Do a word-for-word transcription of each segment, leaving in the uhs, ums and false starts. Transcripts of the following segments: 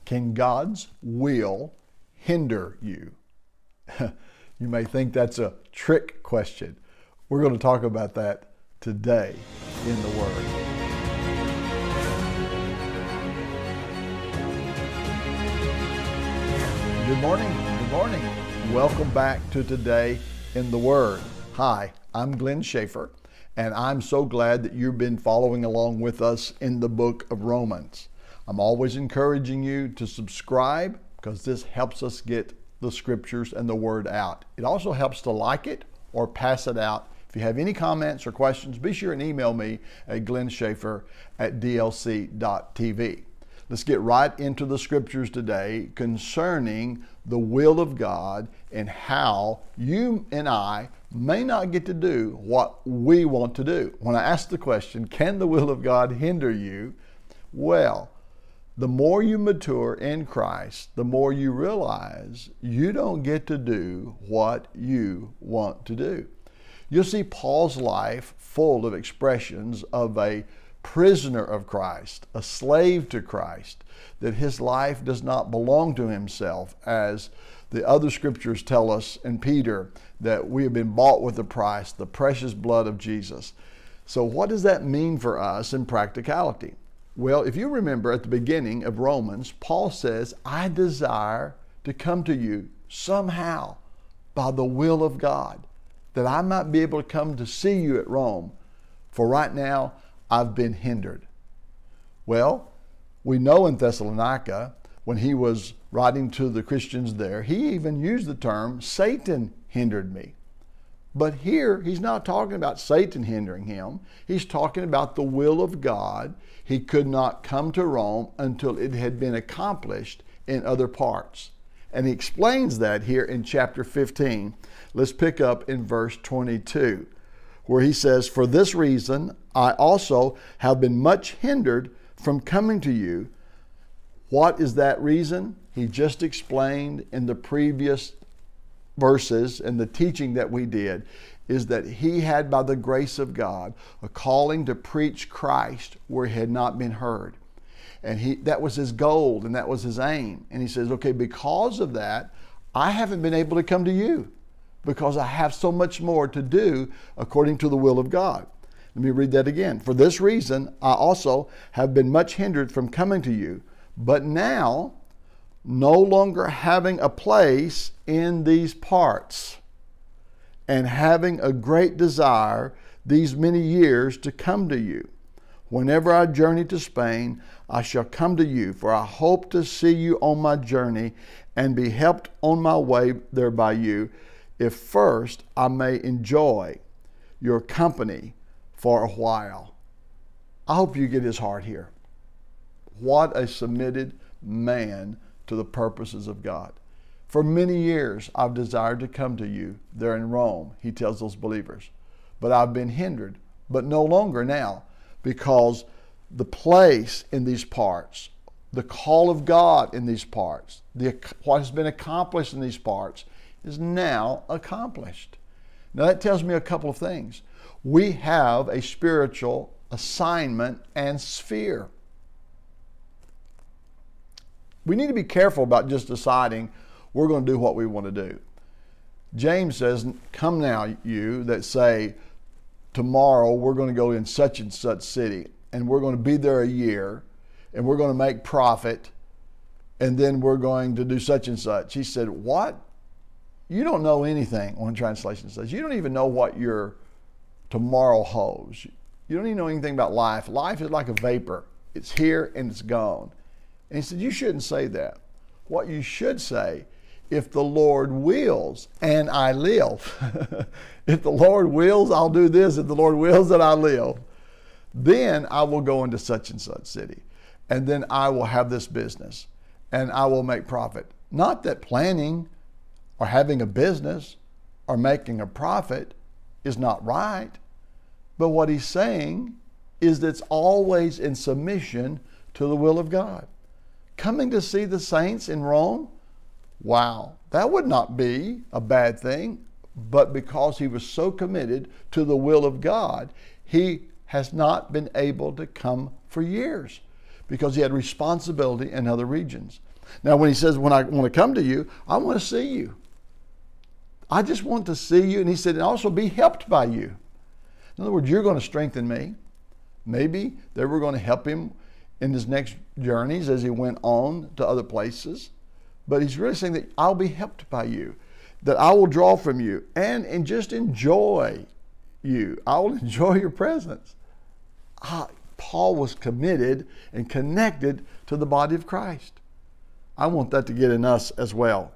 Can God's will hinder you? You may think that's a trick question. We're going to talk about that today in the Word. Good morning. Good morning. Welcome back to Today in the Word. Hi, I'm Glenn Schaefer, and I'm so glad that you've been following along with us in the book of Romans. I'm always encouraging you to subscribe because this helps us get the scriptures and the Word out. It also helps to like it or pass it out. If you have any comments or questions, be sure and email me at glennschaefer at d l c dot t v. Let's get right into the scriptures today concerning the will of God and how you and I may not get to do what we want to do. When I ask the question, can the will of God hinder you? Well, the more you mature in Christ, the more you realize you don't get to do what you want to do. You'll see Paul's life full of expressions of a prisoner of Christ, a slave to Christ, that his life does not belong to himself, as the other scriptures tell us in Peter that we have been bought with a price, the precious blood of Jesus. So what does that mean for us in practicality? Well, if you remember at the beginning of Romans, Paul says, I desire to come to you somehow by the will of God, that I might be able to come to see you at Rome. For right now, I've been hindered. Well, we know in Thessalonica, when he was writing to the Christians there, he even used the term, Satan hindered me. But here, he's not talking about Satan hindering him. He's talking about the will of God. He could not come to Rome until it had been accomplished in other parts. And he explains that here in chapter fifteen. Let's pick up in verse twenty-two, where he says, For this reason, I also have been much hindered from coming to you. What is that reason? He just explained in the previous verses and the teaching that we did, is that he had, by the grace of God, a calling to preach Christ where he had not been heard. And he that was his goal and that was his aim. And he says, okay, because of that, I haven't been able to come to you because I have so much more to do according to the will of God. Let me read that again. For this reason, I also have been much hindered from coming to you, but now, no longer having a place in these parts, and having a great desire these many years to come to you. Whenever I journey to Spain, I shall come to you, for I hope to see you on my journey and be helped on my way there by you, if first I may enjoy your company for a while. I hope you get his heart here. What a submitted man to the purposes of God. For many years, I've desired to come to you there in Rome, he tells those believers. But I've been hindered, but no longer now, because the place in these parts, the call of God in these parts, the, what has been accomplished in these parts is now accomplished. Now that tells me a couple of things. We have a spiritual assignment and sphere. We need to be careful about just deciding we're going to do what we want to do. James says, come now, you that say, tomorrow we're going to go in such and such city, and we're going to be there a year, and we're going to make profit, and then we're going to do such and such. He said, what? You don't know anything, one translation says. You don't even know what your tomorrow holds. You don't even know anything about life. Life is like a vapor. It's here and it's gone. And he said, you shouldn't say that. What you should say, if the Lord wills and I live. If the Lord wills, I'll do this. If the Lord wills that I live, then I will go into such and such city. And then I will have this business and I will make profit. Not that planning or having a business or making a profit is not right. But what he's saying is that it's always in submission to the will of God. Coming to see the saints in Rome, wow, that would not be a bad thing. But because he was so committed to the will of God, he has not been able to come for years because he had responsibility in other regions. Now, when he says, when I want to come to you, I want to see you. I just want to see you. And he said, and also be helped by you. In other words, you're going to strengthen me. Maybe they were going to help him in his next journeys as he went on to other places. But he's really saying that I'll be helped by you, that I will draw from you and, and just enjoy you. I will enjoy your presence. Ah, Paul was committed and connected to the body of Christ. I want that to get in us as well.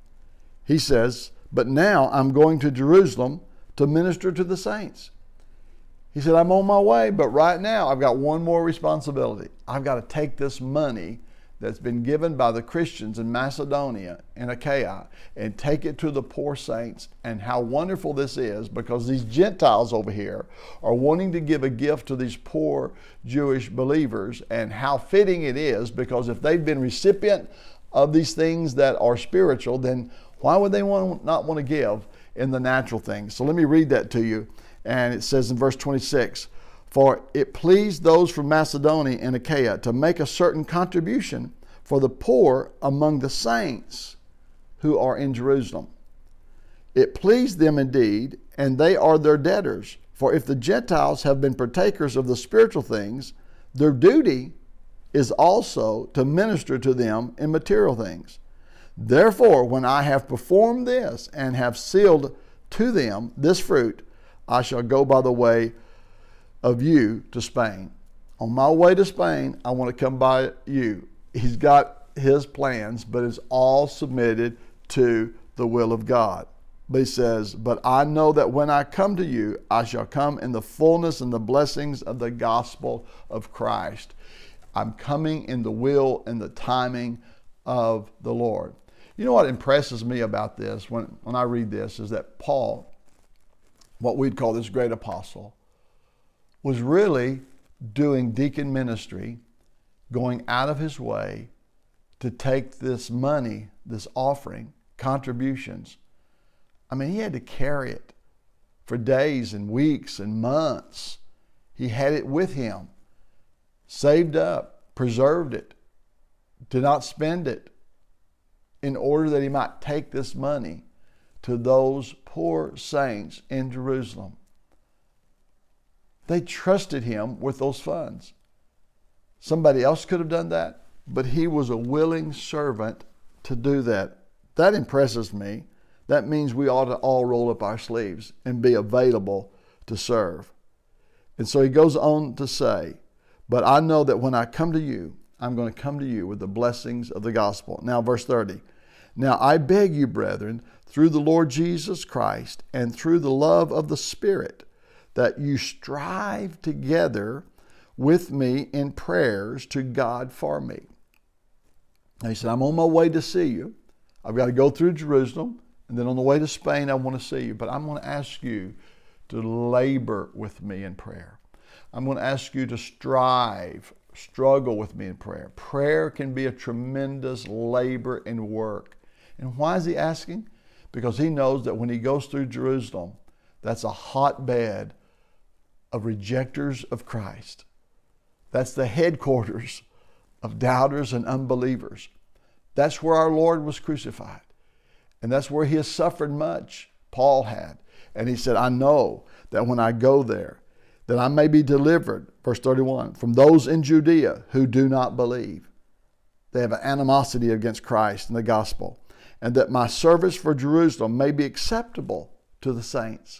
He says, but now I'm going to Jerusalem to minister to the saints. He said, I'm on my way, but right now I've got one more responsibility. I've got to take this money that's been given by the Christians in Macedonia and Achaia and take it to the poor saints. And how wonderful this is, because these Gentiles over here are wanting to give a gift to these poor Jewish believers, and how fitting it is, because if they've been recipient of these things that are spiritual, then why would they want, not want to give in the natural things? So let me read that to you. And it says in verse twenty-six, for it pleased those from Macedonia and Achaia to make a certain contribution for the poor among the saints who are in Jerusalem. It pleased them indeed, and they are their debtors. For if the Gentiles have been partakers of the spiritual things, their duty is also to minister to them in material things. Therefore, when I have performed this and have sealed to them this fruit, I shall go by the way of you to Spain. On my way to Spain, I want to come by you. He's got his plans, but it's all submitted to the will of God. But he says, but I know that when I come to you, I shall come in the fullness and the blessings of the gospel of Christ. I'm coming in the will and the timing of the Lord. You know what impresses me about this when, when I read this is that Paul, what we'd call this great apostle, was really doing deacon ministry, going out of his way to take this money, this offering, contributions. I mean, he had to carry it for days and weeks and months. He had it with him, saved up, preserved it, did not spend it, in order that he might take this money to those poor saints in Jerusalem. They trusted him with those funds. Somebody else could have done that, but he was a willing servant to do that. That impresses me. That means we ought to all roll up our sleeves and be available to serve. And so he goes on to say, but I know that when I come to you, I'm going to come to you with the blessings of the gospel. Now, verse thirty. Now I beg you, brethren, through the Lord Jesus Christ and through the love of the Spirit, that you strive together with me in prayers to God for me. And he said, I'm on my way to see you. I've got to go through Jerusalem, and then on the way to Spain, I want to see you. But I'm going to ask you to labor with me in prayer. I'm going to ask you to strive, struggle with me in prayer. Prayer can be a tremendous labor and work. And why is he asking? Because he knows that when he goes through Jerusalem, that's a hotbed of rejectors of Christ. That's the headquarters of doubters and unbelievers. That's where our Lord was crucified. And that's where he has suffered much, Paul had. And he said, I know that when I go there, that I may be delivered, verse thirty-one, from those in Judea who do not believe. They have an animosity against Christ and the gospel. And that my service for Jerusalem may be acceptable to the saints.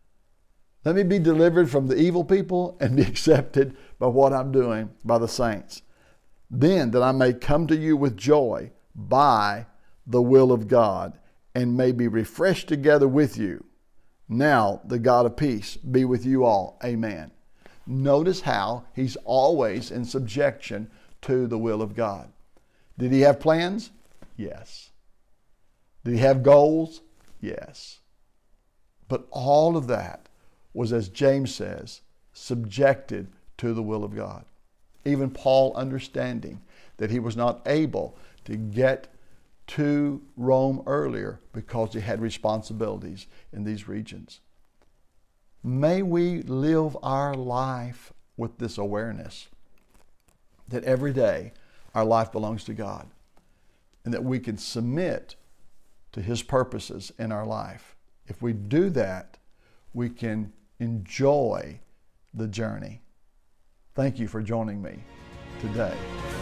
Let me be delivered from the evil people and be accepted by what I'm doing by the saints. Then that I may come to you with joy by the will of God and may be refreshed together with you. Now the God of peace be with you all. Amen. Notice how he's always in subjection to the will of God. Did he have plans? Yes. Did he have goals? Yes. But all of that was, as James says, subjected to the will of God. Even Paul understanding that he was not able to get to Rome earlier because he had responsibilities in these regions. May we live our life with this awareness that every day our life belongs to God. and that we can submit to His purposes in our life. If we do that, we can enjoy the journey. Thank you for joining me today.